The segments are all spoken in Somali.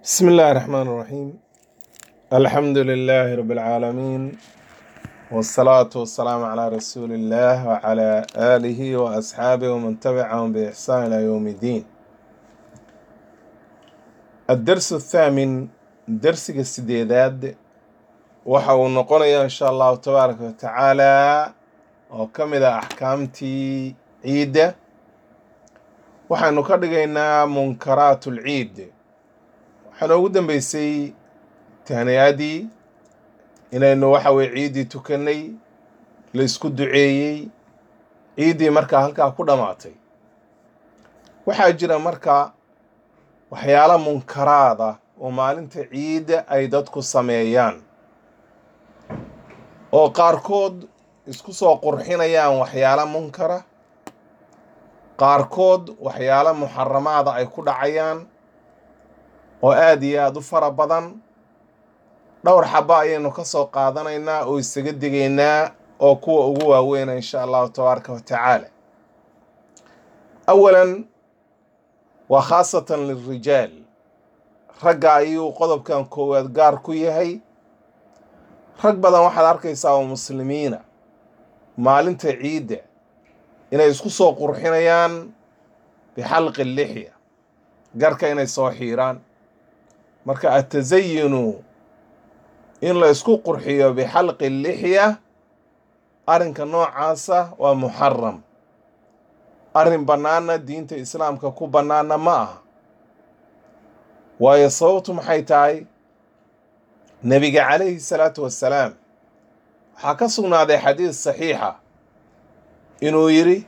بسم الله الرحمن الرحيم. الحمد لله رب العالمين، والصلاة والسلام على رسول الله وعلى آله وأصحابه ومن تبعهم بإحسان إلى يوم الدين. الدرس الثامن، درس السديداد، وحاول نقول إن شاء الله تبارك وتعالى وكمل أحكامتي عيد، وحن كدغينا منكرات العيد. waxaan ugu dambeysay tahniyadii inaynu waxa way ciidii tukanay, la isku duceeyay, ciidii markaa halkaa ku dhamaatay. waxaa jira markaa waxyaalo munkaraad ah oo maalinta ciida ay dadku sameeyaan, oo qaarkood isku soo qurxinayaan waxyaalo munkara, qaarkood waxyaalo muxaramaada ay ku dhacayaan oo aad iyo aad u fara badan. dhowr xaba ayaynu ka soo qaadanaynaa oo isaga digaynaa oo kuwa ugu waaweyn insha allahu tabaaraka wa tacaala. awalan waa khaasatan lilrijaal, ragga ayuu qodobkan koowaad gaar ku yahay. rag badan waxaad arkaysaa oo muslimiina maalinta ciidda inay isku soo qurxinayaan bixalqi lixya, garka inay soo xiiraan. marka atazayinu in la isku qurxiyo bixalqi lixya, arrinka noocaasa waa muxaram, arrin bannaana diinta islaamka ku bannaana ma aha. waayo sababtu maxay tahay? nebiga calayhi salaatu wassalaam waxaa ka sugnaaday xadiis saxiixa inuu yidhi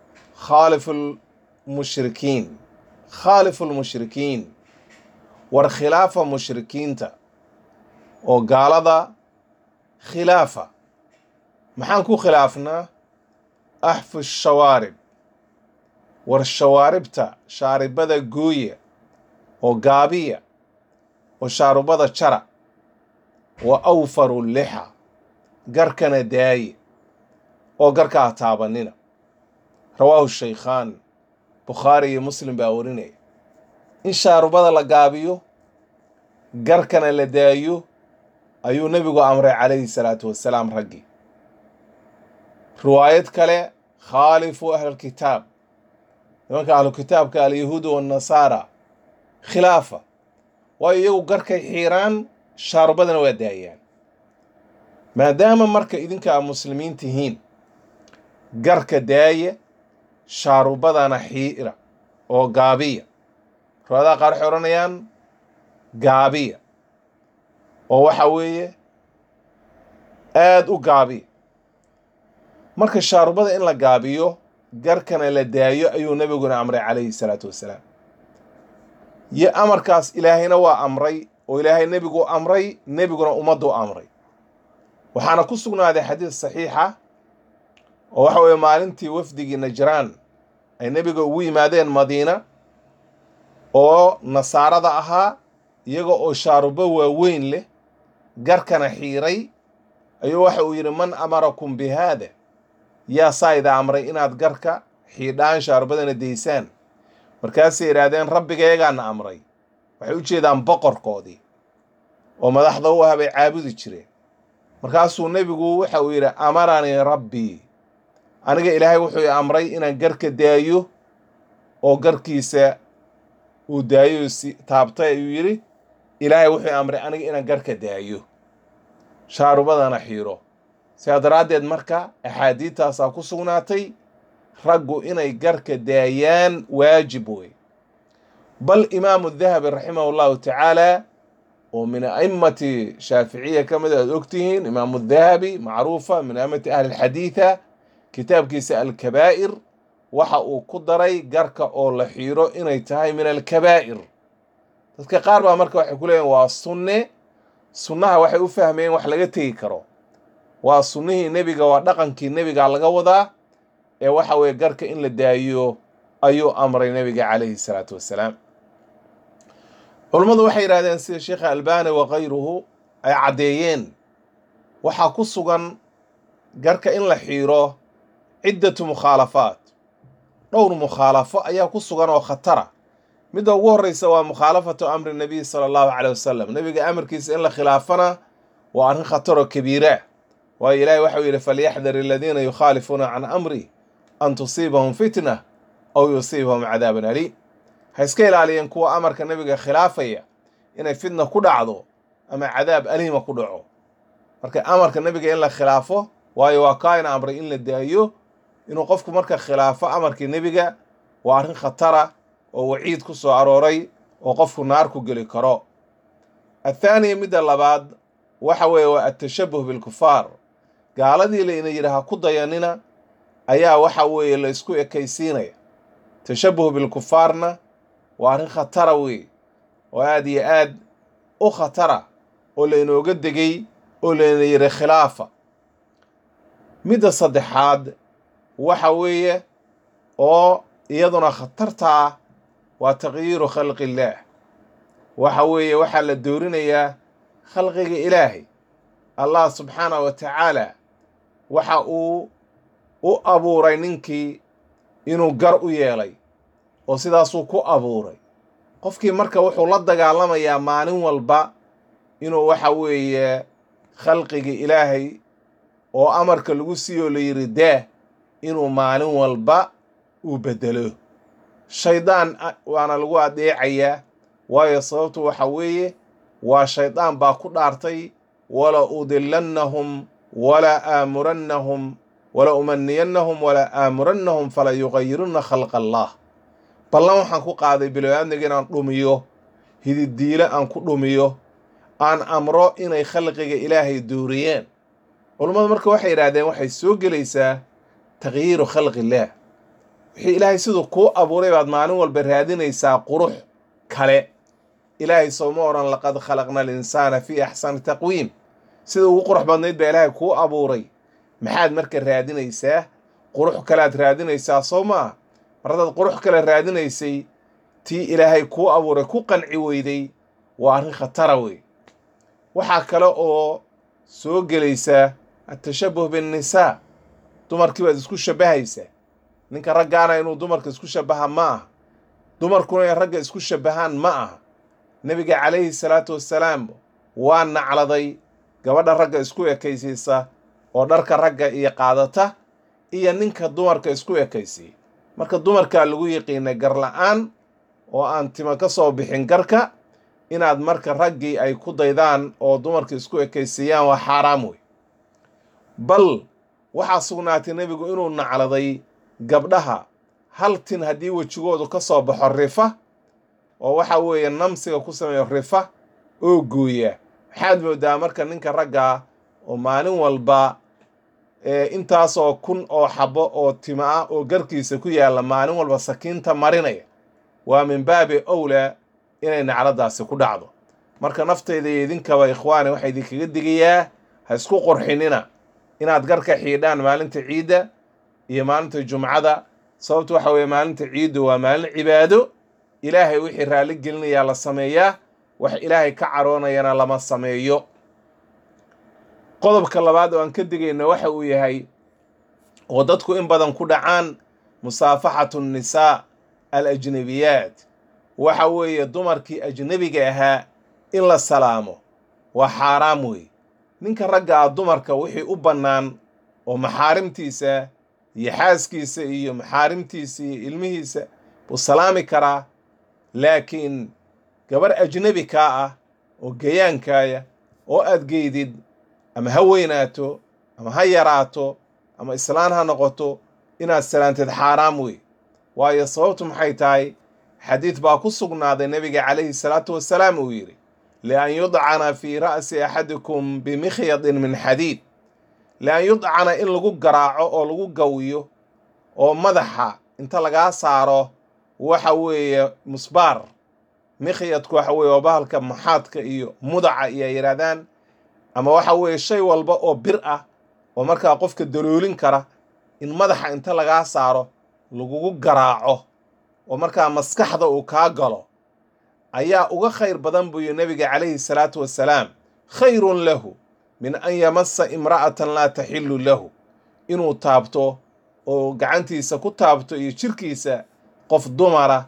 khaalifu lmushrikiin, war khilaafa mushrikiinta oo gaalada khilaafa. maxaan ku khilaafnaa? axfu shawaarib, war shawaaribta, shaaribada gooya oo gaabiya, oo shaarubada jara. wa awfaru lixa, garkana daaye oo garkaa taabanina. rawaahu shaykhaan, bukhaari iyo muslim baa warinaya. in shaarubada la gaabiyo, garkana la daayo ayuu nebigu amray calayhi salaatu wassalaam raggii. riwaayad kale, khaalifu ahlulkitaab, nimanka ahlukitaabka alyahuudu wannasaara khilaafa, waayo iyagu garkay xiiraan, shaarubadana waa daayaan. maadaama marka idinkaa muslimiin tihiin, garka daaya, shaarubadana xiira oo gaabiya. riwaayadaha qaar waxay odhanayaan gaabiya oo waxa weeye aad u gaabiya. marka shaarubada in la gaabiyo, garkana la daayo ayuu nebiguna amray calayhi salaatu wassalaam. iyo amarkaas ilaahayna waa amray, oo ilaahay nebigu amray, nebiguna ummaddu amray. waxaana ku sugnaaday xadiis saxiixa oo waxa weeye maalintii wafdigii najraan ay nebiga ugu yimaadeen madiina oo nasaarada ahaa, iyaga oo shaarubo waaweyn leh, garkana xiiray, ayuu waxa uu yidhi man amarakum bi haada, yaa saa ida amray inaad garka xiidhaan, shaarubadana daysaan? markaasay yidhaahdeen rabbigeegaana amray. waxay u jeedaan boqorkoodii oo madaxda u ah bay caabudi jireen. markaasuu nebigu waxa uu yidhi amaranii rabbii, aniga ilaahay wuxuu i amray inaan garka daayo, oo garkiisa uu daayo taabtay ayuu yidhi ilaahay wuxuu amray aniga inaan garka daayo, shaarubadana xiiro. sidaa daraaddeed marka axaadiidtaasaa ku sugnaatay raggu inay garka daayaan waajib wey. bal imaamu dahabi raximahu llahu tacaala oo min a'immati shaaficiya ka mid aad ogtihiin, imaamu dahabi macruufa min a'immati ahli alxadiida, kitaabkiisa alkabaa'ir waxa uu ku daray garka oo la xiiro inay tahay min alkabaa'ir. dadka qaar baa marka waxay ku leeyihin waa sunne. sunnaha waxay u fahmeen wax laga tegi karo. waa sunnihii nebiga, waa dhaqankii nebiga laga wadaa, ee waxa weeye garka in la daayo ayuu amray nebiga calayhi salaatu wassalaam. culummadu waxay yidhahdeen sida sheekha albaani wa kayruhu ay caddeeyeen, waxaa ku sugan garka in la xiiro ciddatu mukhaalafaat, dhowr mukhaalafo ayaa ku sugan oo khatara. midda ugu horreysa waa mukhaalafatu amri nabiy sala allahu caleyh wasalam, nebiga amarkiisa in la khilaafana waa arrin khataroo kabiira. waayo ilaahay waxau yidhi falyaxdar aladiina yukhaalifuuna can amri an tusiibahum fitna aw yusiibahum cadaaban aliim. ha iska ilaaliyeen kuwa amarka nebiga khilaafaya inay fitna ku dhacdo ama cadaab aliima ku dhaco. marka amarka nebiga in la khilaafo, waayo waa kaayna amray in la daayo, inuu qofku marka khilaafo amarkii nebiga waa arrin khatara oo waciid ku soo arooray oo qofku naar ku geli karo. athaaniya midda labaad waxa weeye waa atashabuh bilkufaar. gaaladii layna yidhi ha ku dayanina ayaa waxa weeye la isku ekaysiinaya. tashabuh bilkufaarna waa arrin khatara weeye oo aad iyo aad u khatara oo laynooga degay oo layna yidhi khilaafa. midda saddexaad waxa weeye oo iyaduna khatarta ah waa taqyiiru khalqi illaah. waxa weeye waxaa la doorinayaa khalqiga ilaahay. allah subxaanahu wa tacaala waxa uu u abuuray ninkii inuu gar u yeelay oo sidaasuu ku abuuray. qofkii marka wuxuu la dagaalamayaa maalin walba inuu waxa weeye khalqiga ilaahay oo amarka lagu siiyo la yidhi daah inuu maalin walba uu bedelo. shaydaan waana lagu adeecayaa, waayo sababtu waxa weeye waa shaydaan baa ku dhaartay wala udilannahum wala aamurannahum wala umaniyannahum wala aamurannahum fala yugayirunna khalqa allah. ballan waxaan ku qaaday bilow-aadmiga inaan dhumiyo, hididiile aan ku dhumiyo, aan amro inay khalqiga ilaahay dooriyeen. culummadu marka waxay yidhaahdeen waxay soo gelaysaa taqyiiru khalqi illaah. wixii ilaahay siduu kuu abuuray baad maalin walba raadinaysaa qurux kale. ilaahay sooma odhan laqad khalaqna alinsaana fii axsani taqwiim. sida ugu qurux badnayd baa ilaahay kuu abuuray. maxaad marka raadinaysaa? qurux kalead raadinaysaa soo maa? mar haddaad qurux kale raadinaysay tii ilaahay kuu abuuray ku qanci weyday waa arrin khatara wey. waxaa kale oo soo gelaysaa atashabuh binnisaa. dumarkii baad isku shabbahaysaa. ninka raggaana inuu dumarka isku shabbaha ma aha, dumarkuna in ragga isku shabbahaan ma aha. nebiga calayhi salaatu wassalaam waa nacladay gabadha ragga isku ekaysiisa oo dharka ragga iyo qaadata iyo ninka dumarka isku ekaysiya. marka dumarkaa lagu yiqiinay gar la'aan oo aan tima ka soo bixin garka, inaad marka raggii ay ku daydaan oo dumarka isku ekaysiiyaan waa xaaraam wey. bal waxaa sugnaatay nebigu inuu nacladay gabdhaha hal tin haddii wejigoodu ka soo baxo rifa oo waxa weeye namsiga ku sameeyo rifa oo gooya. waxaad moodaa marka ninka raggaa oo maalin walba intaasoo kun oo xabo oo tima ah oo garkiisa ku yaalla maalin walba sakiinta marinaya, waa min baabi owlaa inay nacladaasi ku dhacdo. marka naftayda iyo idinkaba ikhwaani waxaa idinkaga digayaa ha isku qurxinina inaad garka xiidhaan maalinta ciidda iyo maalinta jumcada. sababtu waxa weeye maalinta ciiddu waa maalin cibaado. ilaahay wixii raalli gelinayaa la sameeyaa, wax ilaahay ka caroonayana lama sameeyo. qodobka labaad oo aan ka digayna waxa uu yahay oo dadku in badan ku dhacaan musaafaxatu nisaa alajnabiyaat. waxa weeye dumarkii ajnebiga ahaa in la salaamo waa xaaraam wey. ninka ragga ah dumarka wixii u bannaan oo maxaarimtiisa iyo xaaskiisa iyo maxaarimtiisa iyo ilmihiisa buu salaami karaa, laakiin gabar ajnebi kaa ah oo gayaankaaya oo aad geydid ama ha weynaato ama ha yaraato ama islaan ha noqoto inaad salaanteed xaaraam wey. waayo sababtu maxay tahay? xadiid baa ku sugnaaday nebiga calayhi salaatu wassalaam uu yidhi lian yudcana fii ra'si axadikum bimikhyadin min xadiid. lian yudcana in lagu garaaco oo lagu gawiyo oo madaxa inta lagaa saaro waxa weeye musbaar. mikhyadku waxa weeye waa bahalka maxaadka iyo mudaca iyo ay yidhaahdaan, ama waxa weeye shay walba oo bir ah oo markaa qofka daloolin kara in madaxa inta lagaa saaro lagugu garaaco oo markaa maskaxda uu kaa galo ayaa uga khayr badan buu yidhi nebiga calayhi salaatu wassalaam. khayrun lahu min an yamassa imra'atan laa taxillu lahu. inuu taabto oo gacantiisa ku taabto iyo jirkiisa qof dumara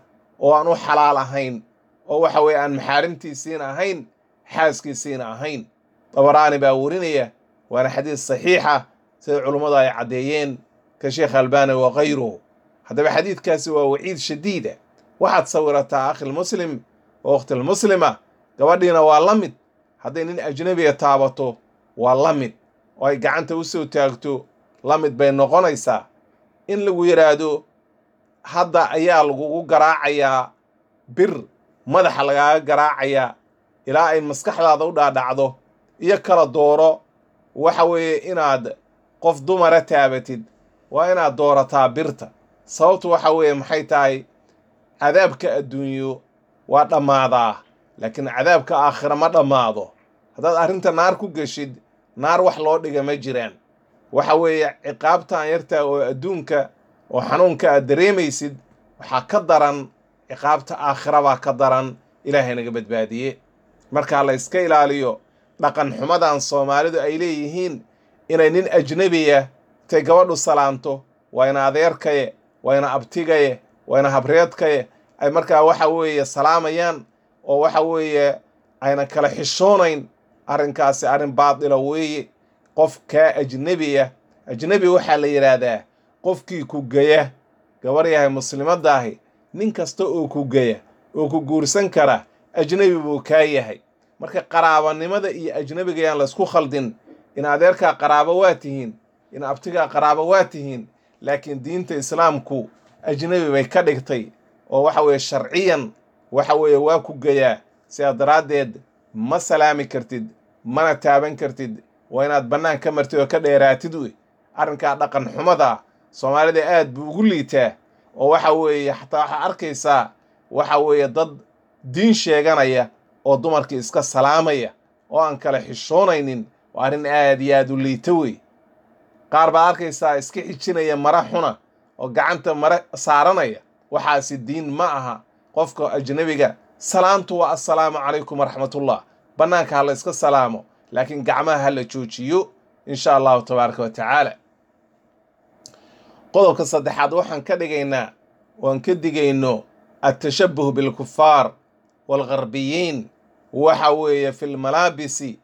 oo aan u xalaal ahayn oo waxa weeye aan maxaarimtiisiina ahayn xaaskiisiina ahayn. dabaraani baa warinaya, waana xadiis saxiixa sida culummadu ay caddeeyeen ka sheekh albani wa kayruhu. haddaba xadiidkaasi waa waciid shadiida. waxaad sawirataa akhilmuslim oo ukhtilmuslima, gabadhiina waa la mid. hadday nin ajnabiga taabato waa la mid, oo ay gacanta u soo taagto la mid bay noqonaysaa. in lagu yidhaahdo hadda ayaa lagugu garaacayaa bir, madaxa lagaaga garaacayaa ilaa ay maskaxdaada u dhaadhacdo, iyo kala dooro waxa weeye inaad qof dumara taabatid, waa inaad doorataa birta. sababtu waxa weeye maxay tahay? cadaabka adduunyo waa dhammaadaa, laakiin cadaabka aakhira ma dhammaado. haddaad arrinta naar ku geshid, naar wax loo dhiga ma jiraan. waxa weeye ciqaabtaan yartaa oo adduunka oo xanuunka aad dareemaysid waxaa ka daran ciqaabta aakhira baa ka daran. ilaahay naga badbaadiye. markaa la iska ilaaliyo dhaqan xumadan soomaalidu ay leeyihiin, inay nin ajnabiya intay gabadhu salaamto, waa ina adeerkaye, waa ina abtigaye, waa ina habreedkaye, ay markaa waxa weeye salaamayaan oo waxa weeye ayna kala xishoonayn. arrinkaasi arrin baadila weeye. qof kaa ajnebiya, ajnebi waxaa la yidhaahdaa qofkii ku geya. gabar yahay muslimadaahi, nin kasta oo ku geya oo ku guursan kara ajnebi buu kaa yahay. marka qaraabanimada iyo ajnebiga yaan laysku khaldin. in adeerkaa qaraabo waa tihiin, in abtigaa qaraabo waa tihiin, laakiin diinta islaamku ajnebi bay ka dhigtay oo waxa weeye sharciyan waxa weeye waa ku geyaa. sidaa daraaddeed ma salaami kartid, mana taaban kartid, waa inaad bannaan ka martid oo ka dheeraatid wey. arrinkaa dhaqan xumada soomaalida aad buu ugu liitaa, oo waxa weeye xataa waxaa arkaysaa waxa weeye dad diin sheeganaya oo dumarkii iska salaamaya oo aan kala xishoonaynin. waa arrin aad iyo aad u liita wey. qaar baad arkaysaa iska xijinaya mara xuna oo gacanta mare saaranaya. waxaasi diin ma aha. qofka ajnabiga salaamtu waa assalaamu calaykum waraxmatullah, bannaanka ha la iska salaamo, laakiin gacmaha ha la joojiyo insha allahu tabaaraka wa tacaala. qodobka saddexaad waxaan ka dhigaynaa waan ka digayno التشبه بالكفار والغربيين waxa weeye fi lmalaabisi,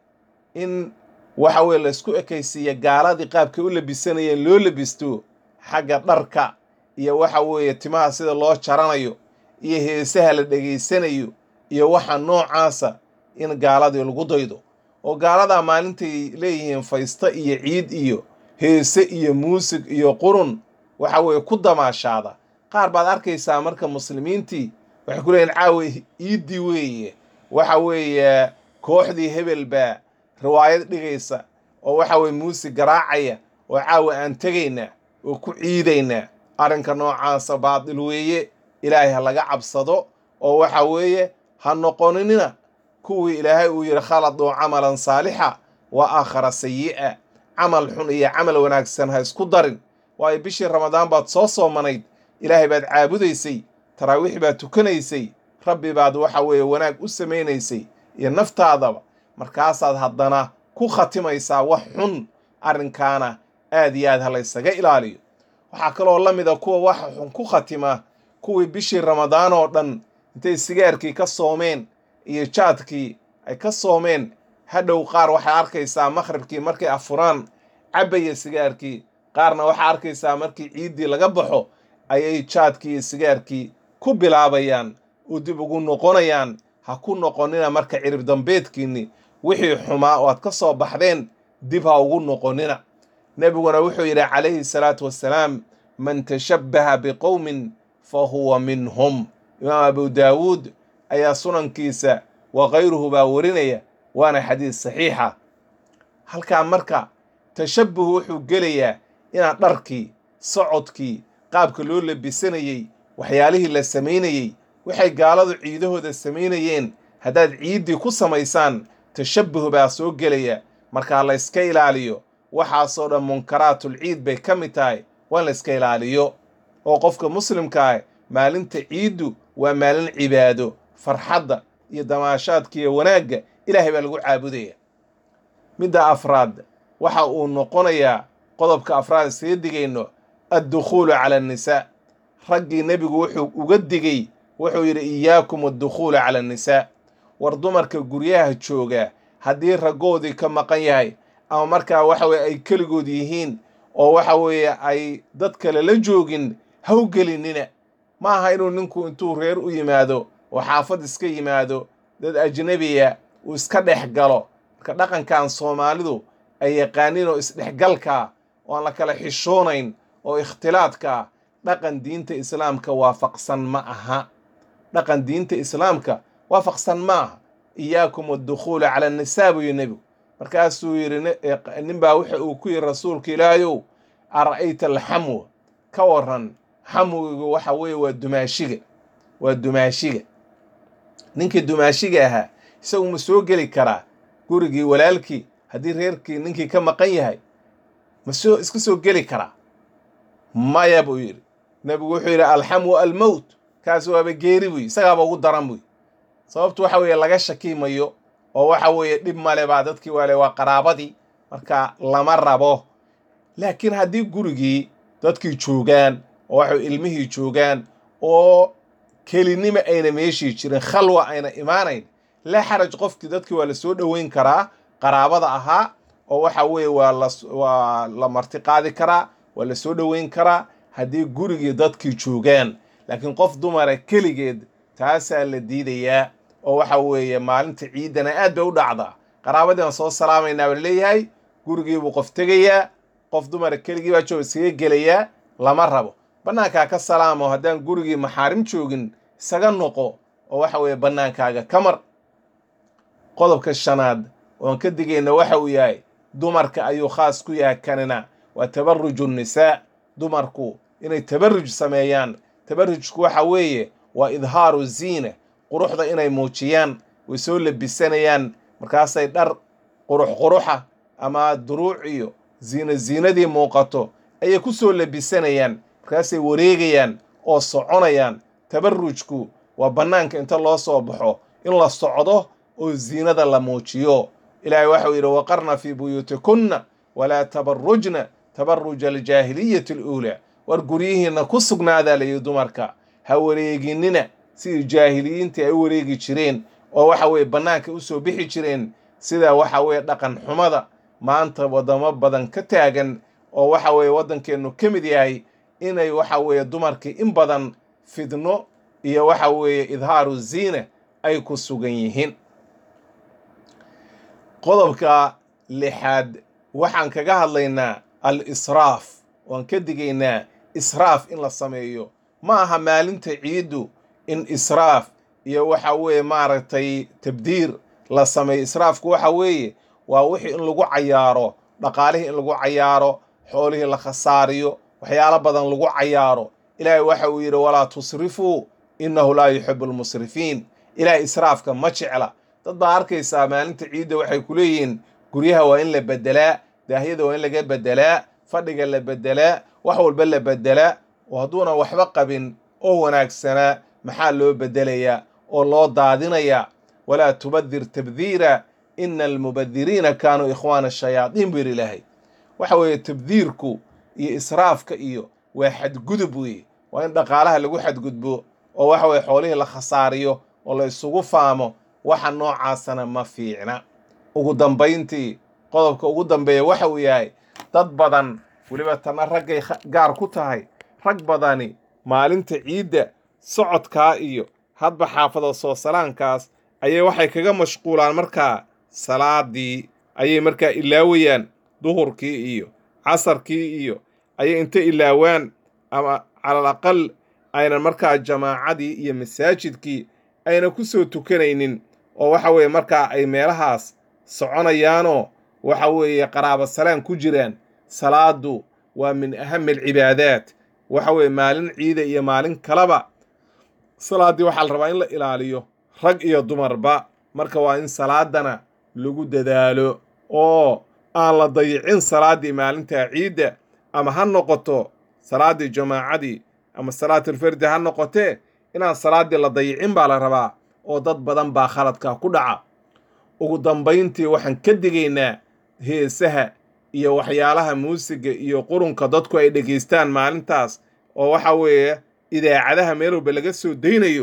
in waxa weye laysku ekaysiiya gaaladii qaabkay u labisanayeen loo labisto, xagga dharka iyo waxa weeye timaha sida loo jaranayo iyo heesaha la dhegaysanayo iyo waxa noocaasa, in gaaladii lagu daydo. oo gaaladaa maalintay leeyihiin faysta iyo ciid iyo heese iyo muusig iyo qurun waxa weeye ku damaashaada. qaar baad arkaysaa marka muslimiintii waxay ku leeyihin caawa iiddii weeye, waxa weeye kooxdii hebel baa riwaayad dhigaysa oo waxa weeye muusig garaacaya oo caawa aan tegaynaa oo ku ciidaynaa. arrinka noocaasa baadil weeye. ilaahay ha laga cabsado oo waxa weeye ha noqonina kuwii ilaahay uu yidhi khaladuu camalan saalixa wa aakhara sayi'a. camal xun iyo camal wanaagsan ha isku darin. waayo bishii ramadaan baad soo soomanayd, ilaahay baad caabudaysay, taraawiix baad tukanaysay, rabbi baad waxa weeye wanaag u samaynaysay iyo naftaadaba. markaasaad haddana ku khatimaysaa wax xun. arrinkaana aad iyo aad ha laysaga ilaaliyo. waxaa kaloo la mida kuwa waxa xun ku khatima, kuwii bishii ramadaan oo dhan intay sigaarkii ka soomeen iyo jaadkii ay ka soomeen, hadhow qaar waxay arkaysaa makhribkii markay afuraan cabbaya sigaarkii, qaarna waxaa arkaysaa markii ciiddii laga baxo ayay jaadkii iyo sigaarkii ku bilaabayaan oo dib ugu noqonayaan. ha ku noqonina marka cirib dambeedkiinni wixii xumaa oo aad ka soo baxdeen dib ha ugu noqonina. nebiguna wuxuu yidhi calayhi salaatu wassalaam, man tashabbaha biqowmin fa huwa minhum. imaam abu daawuud ayaa sunankiisa wa kayruhu baa warinaya, waana xadiis saxiixa. halkaa marka tashabbuh wuxuu gelayaa inaad dharkii, socodkii, qaabka loo labisanayey, waxyaalihii la samaynayey, waxay gaaladu ciidahooda samaynayeen haddaad ciiddii ku samaysaan, tashabbuh baa soo gelaya. markaa la yska ilaaliyo. waxaasoo dhan munkaraatul ciid bay ka mid tahay, waa in la yska ilaaliyo. oo qofka muslimkaa maalinta ciiddu waa maalin cibaado, farxadda iyo damaashaadka iyo wanaagga ilaahay baa lagu caabudaya. midda afraad waxa uu noqonayaa qodobka afraad iskaga digayno addukhuulu cala annisaa. raggii nebigu wuxuu uga digay wuxuu yidhi iyaakum addukhuula cala annisaa war dumarka guryaha jooga haddii raggoodii ka maqan yahay ama markaa waxa weye ay keligood yihiin oo waxa weeye ay dad kale la joogin ha u gelinina ma aha inuu ninku intuu reer u yimaado oo xaafad iska yimaado dad ajnabiya uu iska dhex galo marka dhaqankan soomaalidu ay yaqaaniin oo isdhexgalkaa oo aan la kala xishoonayn oo ikhtilaadkaa dhaqan diinta islaamka waafaqsan ma aha dhaqan diinta islaamka waafaqsan ma aha iyaakum addukhuula cala annisaa buu yidhi nebigu markaasuu yidhi ninbaa wuxa uu ku yidhi rasuulka ilaahayow ara'ayta alxamwa ka waran xamwigu waxa weeye waa dumaashiga ninkii dumaashiga ahaa isagu ma soo geli karaa gurigii walaalkii haddii reerkii ninkii ka maqan yahay iska soo geli karaa maya buu yidhi nebigu wuxuu yidhi alxamwu almowt kaas waaba geeri buy isagaaba ugu daran buy sababtu waxa weeye laga shakimayo oo waxa weeye dhib male baa dadkii waale waa qaraabadii marka lama rabo laakiin haddii gurigii dadkii joogaan oo waxa ilmihii joogaan oo kelinima ayna meeshii jirin khalwa ayna imaanayn laa xaraj qofkii dadkii waa la soo dhoweyn karaa qaraabada ahaa oo waxa weeye waa la marti qaadi karaa waa la soo dhoweyn karaa haddii gurigii dadkii joogaan laakiin qof dumara keligeed taasaa la diidayaa oo waxa weeye maalinta ciidana aad bay u dhacdaa qaraabadiiaan soo salaamaynaa baa leeyahay gurigiibuu qof tegayaa qof dumara keligii baa jooga iskaga gelayaa lama rabo bannaankaa ka salaamo haddaan gurigii maxaarim joogin isaga noqo oo waxa weeye bannaankaaga ka mar qodobka shanaad oon ka digayna waxa uu yahay dumarka ayuu khaas ku yahay kanina waa tabaruju nisaa dumarku inay tabaruj sameeyaan tabarujku waxa weeye waa idhaaru ziina quruxda inay muujiyaan way soo labisanayaan markaasay dhar quruxa ama duruuc iyo ziinadii muuqato ayay ku soo labisanayaan markaasay wareegayaan oo soconayaan tabarujku waa bannaanka inta loo soo baxo in la socdo oo ziinada la muujiyo ilaahay waxau yidhi waqarna fii buyuutikunna walaa tabarujna tabaruja aljaahiliyati aluulaa war guryihiinna ku sugnaadaa layidhi dumarka ha wareeginina sidii jaahiliyiintii ay u wareegi jireen oo waxa weeye bannaanka u soo bixi jireen sida waxa weeye dhaqan xumada maanta waddamo badan ka taagan oo waxa weeye waddankeennu ka mid yahay inay waxa weeye dumarkii in badan fidno iyo waxa weeye idhaaru ziina ay ku sugan yihiin qodobka lixaad waxaan kaga hadlaynaa al-israaf waan ka digaynaa israaf in la sameeyo ma aha maalinta ciiddu in israaf iyo waxa weeye maaragtay tabdiir la sameeyo israafku waxa weeye waa wixii in lagu cayaaro dhaqaalihii in lagu cayaaro xoolihii la khasaariyo waxyaalo badan lagu cayaaro ilaahay waxa uu yidhi walaa tusrifuu innahu laa yuxibu almusrifiin ilaahay israafka ma jecla dad baa arkaysaa maalinta ciidda waxay ku leeyihiin guryaha waa in la beddelaa daahyada waa in laga beddelaa fadhiga la beddelaa wax walba la beddelaa oo hadduuna waxba qabin oo wanaagsanaa maxaa loo beddelayaa oo loo daadinayaa walaa tubadir tabdiira ina almubadiriina kaanuu ikhwaana ashayaadiin buu yidhi ilaahay waxa weeye tabdiirku iyo israafka iyo waa xadgudub weeye waa in dhaqaalaha lagu xadgudbo oo waxa weeye xoolihii la khasaariyo oo la isugu faamo waxa noocaasana ma fiicna ugu dambayntii qodobka ugu dambeeya waxa uu yahay dad badan weliba tana raggay gaar ku tahay rag badani maalinta ciidda socodkaa iyo hadba xaafada soo salaankaas ayay waxay kaga mashquulaan markaa salaadii ayay markaa ilaawayaan duhurkii iyo casarkii iyo ayay inta ilaawaan ama calal aqal aynan markaa jamaacadii iyo masaajidkii ayna ku soo tukanaynin oo waxa weeye markaa ay meelahaas soconayaanoo waxa weeye qaraabo salaan ku jiraan salaadu waa min ahami alcibaadaat waxa weeye maalin ciida iyo maalin kaleba salaaddii waxaa la rabaa in la ilaaliyo rag iyo dumarba marka waa in salaadana lagu dadaalo oo aan la dayicin salaaddii maalintaa ciidda ama ha noqoto salaaddii jamaacadii ama salaatulfardi ha noqotee inaan salaaddii la dayicin baa la rabaa oo dad badan baa khaladkaa ku dhaca ugu dambayntii waxaan ka digaynaa heesaha iyo waxyaalaha muusiga iyo qurunka dadku ay dhegaystaan maalintaas oo waxa weeye idaacadaha meel walba laga soo daynayo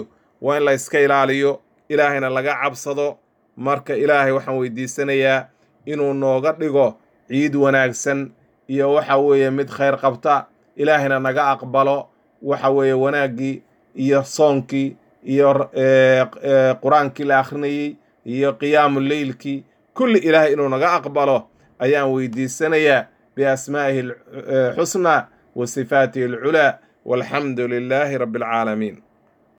waa in la iska ilaaliyo, ilaahayna laga cabsado. marka ilaahay waxaan weydiisanayaa inuu nooga dhigo ciid wanaagsan iyo waxa weeye mid khayr qabta, ilaahayna naga aqbalo waxa weeye wanaaggii iyo soonkii iyo qur-aankii la akhrinayey iyo qiyaamu leylkii kulli ilaahay inuu naga aqbalo ayaan weydiisanayaa biasmaa'ihi alxusnaa wa sifaatihi alculaa walxamdu lilaahi rabbi alcaalamiin.